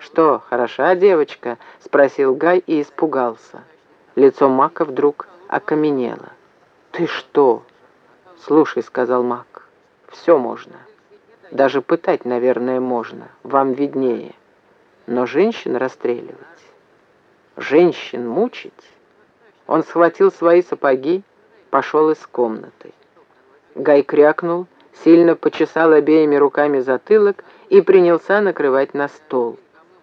«Что, хороша девочка?» — спросил Гай и испугался. Лицо Мака вдруг окаменело. «Ты что?» «Слушай», — сказал Мак, — «все можно. Даже пытать, наверное, можно. Вам виднее. Но женщин расстреливать, женщин мучить...» Он схватил свои сапоги, пошел из комнаты. Гай крякнул, сильно почесал обеими руками затылок и принялся накрывать на стол.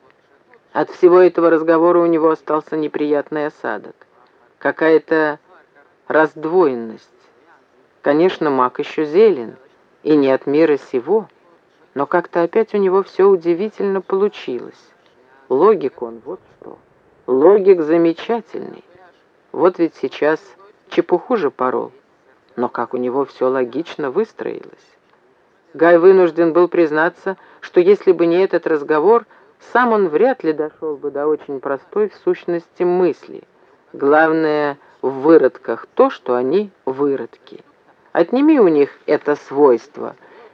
От всего этого разговора у него остался неприятный осадок. Какая-то раздвоенность. Конечно, Мак еще зелен, и не от мира сего, но как-то опять у него все удивительно получилось. Логик он, вот что. Логик замечательный. Вот ведь сейчас чепуху же порол, но как у него все логично выстроилось. Гай вынужден был признаться, что если бы не этот разговор, сам он вряд ли дошел бы до очень простой в сущности мысли. Главное в выродках то, что они выродки. Отними у них это свойство,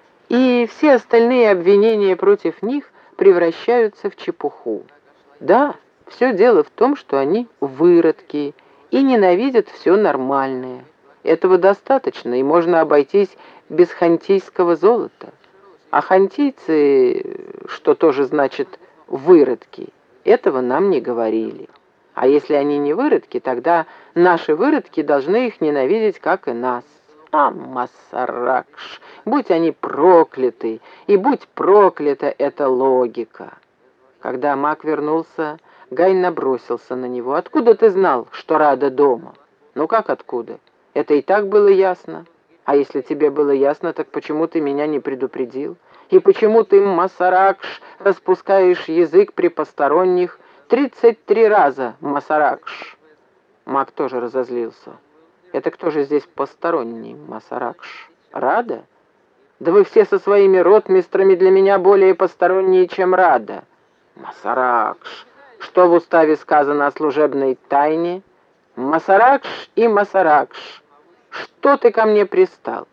и все остальные обвинения против них превращаются в чепуху. Да, все дело в том, что они выродки и ненавидят все нормальное. Этого достаточно, и можно обойтись без хантийского золота. А хантийцы, что тоже значит выродки, этого нам не говорили. А если они не выродки, тогда наши выродки должны их ненавидеть, как и нас. А, Масаракш, будь они прокляты, и будь проклята эта логика. Когда Мак вернулся, Гай набросился на него. «Откуда ты знал, что Рада дома?» «Ну как откуда? Это и так было ясно. А если тебе было ясно, так почему ты меня не предупредил? И почему ты, Масаракш, распускаешь язык при посторонних 33 раза, Масаракш?» Мак тоже разозлился. «Это кто же здесь посторонний, Масаракш? Рада? Да вы все со своими ротмистрами для меня более посторонние, чем Рада. Масаракш, что в уставе сказано о служебной тайне? Масаракш и Масаракш, что ты ко мне пристал?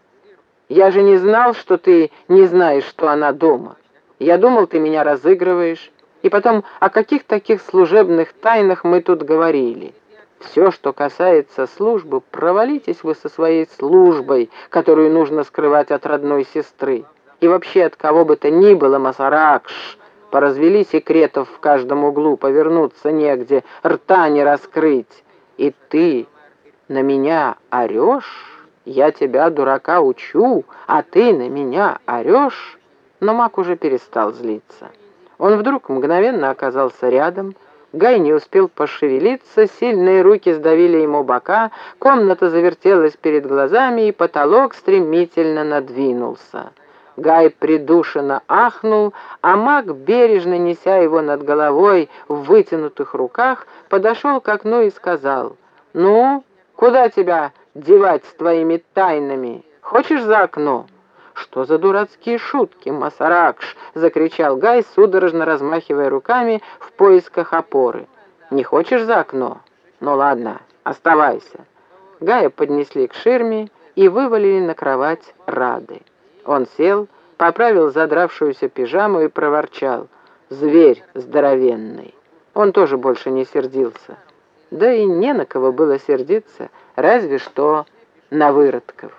Я же не знал, что ты не знаешь, что она дома. Я думал, ты меня разыгрываешь. И потом, о каких таких служебных тайнах мы тут говорили? Все, что касается службы, провалитесь вы со своей службой, которую нужно скрывать от родной сестры. И вообще от кого бы то ни было, Масаракш. Поразвели секретов в каждом углу, повернуться негде, рта не раскрыть. И ты на меня орешь? Я тебя, дурака, учу, а ты на меня орешь?» Но Мак уже перестал злиться. Он вдруг мгновенно оказался рядом. Гай не успел пошевелиться, сильные руки сдавили ему бока, комната завертелась перед глазами, и потолок стремительно надвинулся. Гай придушенно ахнул, а Мак, бережно неся его над головой в вытянутых руках, подошел к окну и сказал: «Ну, куда тебя девать с твоими тайнами? Хочешь за окно?» «Что за дурацкие шутки, Масаракш?» — закричал Гай, судорожно размахивая руками в поисках опоры. «Не хочешь за окно? Ну ладно, оставайся». Гая поднесли к ширме и вывалили на кровать Рады. Он сел, поправил задравшуюся пижаму и проворчал: «Зверь здоровенный». Он тоже больше не сердился. Да и не на кого было сердиться, разве что на выродков.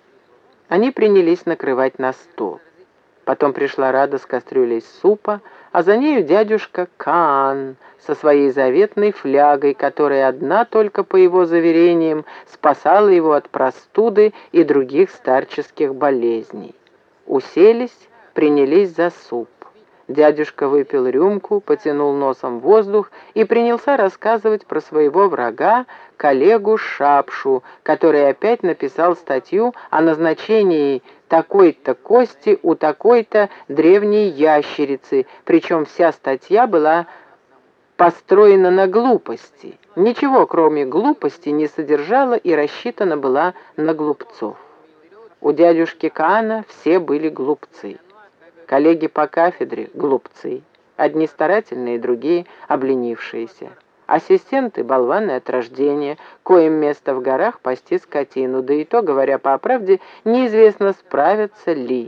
Они принялись накрывать на стол. Потом пришла Рада с кастрюлей супа, а за нею дядюшка Каан со своей заветной флягой, которая одна только, по его заверениям, спасала его от простуды и других старческих болезней. Уселись, принялись за суп. Дядюшка выпил рюмку, потянул носом воздух и принялся рассказывать про своего врага, коллегу Шапшу, который опять написал статью о назначении такой-то кости у такой-то древней ящерицы, причем вся статья была построена на глупости. Ничего, кроме глупости, не содержала и рассчитана была на глупцов. У дядюшки Каана все были глупцы. Коллеги по кафедре — глупцы. Одни старательные, другие — обленившиеся. Ассистенты — болваны от рождения, коим место в горах пасти скотину, да и то, говоря по правде, неизвестно, справятся ли.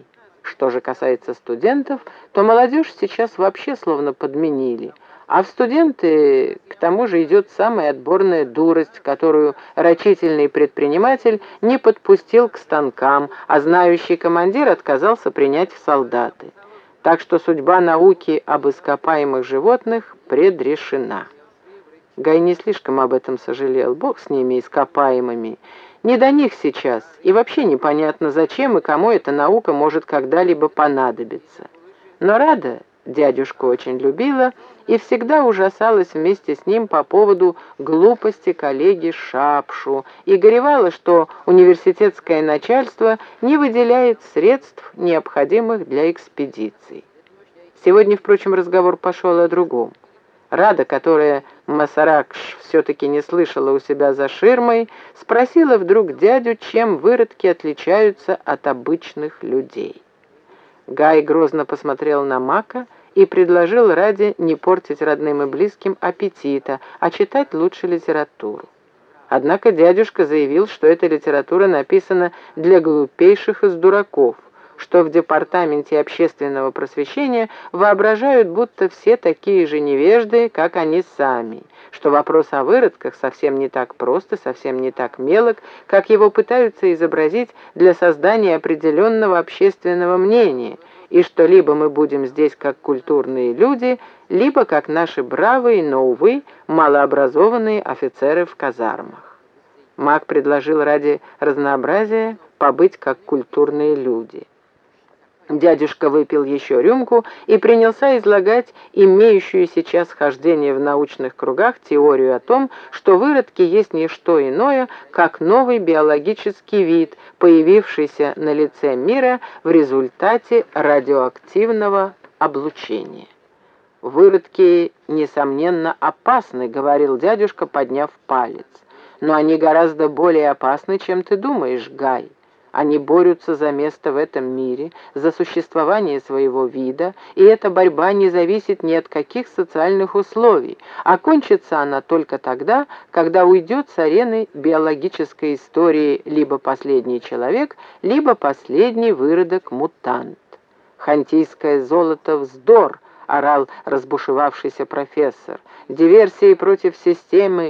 Что же касается студентов, то молодежь сейчас вообще словно подменили. А в студенты, к тому же, идет самая отборная дурость, которую рачительный предприниматель не подпустил к станкам, а знающий командир отказался принять в солдаты. Так что судьба науки об ископаемых животных предрешена. Гай не слишком об этом сожалел. Бог с ними, ископаемыми. Не до них сейчас, и вообще непонятно, зачем и кому эта наука может когда-либо понадобиться. Но Рада дядюшку очень любила и всегда ужасалась вместе с ним по поводу глупости коллеги Шапшу и горевала, что университетское начальство не выделяет средств, необходимых для экспедиций. Сегодня, впрочем, разговор пошел о другом. Рада, которая Масаракш все-таки не слышала у себя за ширмой, спросила вдруг дядю, чем выродки отличаются от обычных людей. Гай грозно посмотрел на Мака и предложил Раде не портить родным и близким аппетита, а читать лучше литературу. Однако дядюшка заявил, что эта литература написана для глупейших из дураков, что в департаменте общественного просвещения воображают, будто все такие же невежды, как они сами, что вопрос о выродках совсем не так прост и совсем не так мелок, как его пытаются изобразить для создания определенного общественного мнения, и что либо мы будем здесь как культурные люди, либо как наши бравые, но, увы, малообразованные офицеры в казармах. Мак предложил ради разнообразия побыть как культурные люди. Дядюшка выпил еще рюмку и принялся излагать имеющую сейчас хождение в научных кругах теорию о том, что выродки есть не что иное, как новый биологический вид, появившийся на лице мира в результате радиоактивного облучения. «Выродки, несомненно, опасны», — говорил дядюшка, подняв палец. «Но они гораздо более опасны, чем ты думаешь, Гай. Они борются за место в этом мире, за существование своего вида, и эта борьба не зависит ни от каких социальных условий, а кончится она только тогда, когда уйдет с арены биологической истории либо последний человек, либо последний выродок-мутант. «Хантийское золото — вздор!» — орал разбушевавшийся профессор. «Диверсии против системы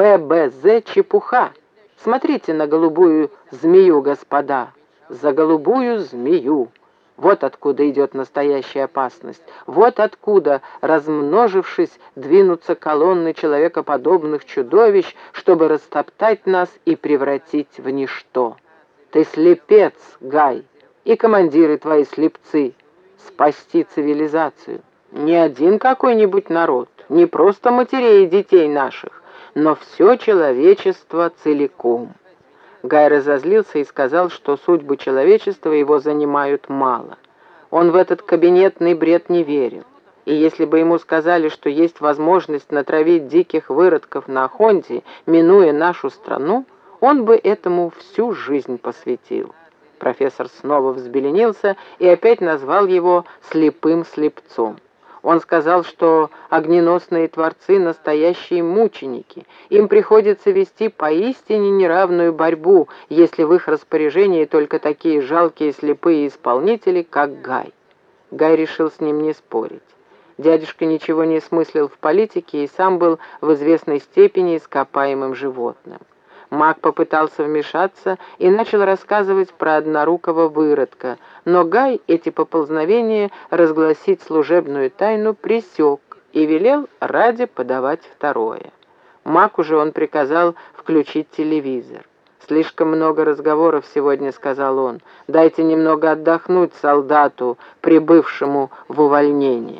ПБЗ — чепуха! Смотрите на голубую змею, господа! За голубую змею! Вот откуда идет настоящая опасность! Вот откуда, размножившись, двинутся колонны человекоподобных чудовищ, чтобы растоптать нас и превратить в ничто! Ты слепец, Гай, и командиры твои слепцы! Спасти цивилизацию! Не один какой-нибудь народ, не просто матерей и детей наших, но все человечество целиком». Гай разозлился и сказал, что судьбы человечества его занимают мало. Он в этот кабинетный бред не верил. И если бы ему сказали, что есть возможность натравить диких выродков на Хонте, минуя нашу страну, он бы этому всю жизнь посвятил. Профессор снова взбеленился и опять назвал его «слепым слепцом». Он сказал, что огненосные творцы — настоящие мученики. Им приходится вести поистине неравную борьбу, если в их распоряжении только такие жалкие слепые исполнители, как Гай. Гай решил с ним не спорить. Дядюшка ничего не смыслил в политике и сам был в известной степени ископаемым животным. Маг попытался вмешаться и начал рассказывать про однорукого выродка, но Гай эти поползновения разгласить служебную тайну пресек и велел Раде подавать второе. Маку же он приказал включить телевизор. «Слишком много разговоров сегодня», — сказал он. «Дайте немного отдохнуть солдату, прибывшему в увольнение».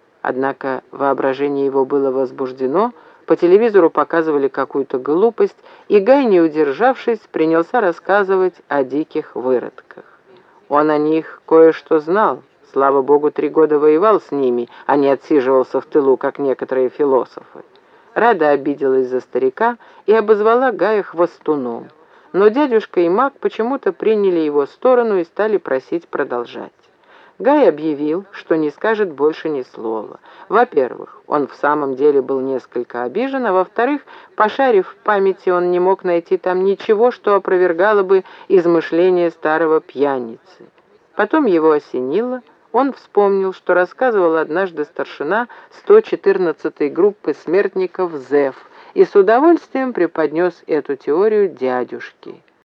Однако воображение его было возбуждено. По телевизору показывали какую-то глупость, и Гай, не удержавшись, принялся рассказывать о диких выродках. Он о них кое-что знал. Слава богу, 3 года воевал с ними, а не отсиживался в тылу, как некоторые философы. Рада обиделась за старика и обозвала Гая хвостуном. Но дядюшка и Мак почему-то приняли его сторону и стали просить продолжать. Гай объявил, что не скажет больше ни слова. Во-первых, он в самом деле был несколько обижен, а во-вторых, пошарив в памяти, он не мог найти там ничего, что опровергало бы измышления старого пьяницы. Потом его осенило. Он вспомнил, что рассказывал однажды старшина 114-й группы смертников ЗЭФ, и с удовольствием преподнес эту теорию дядюшке.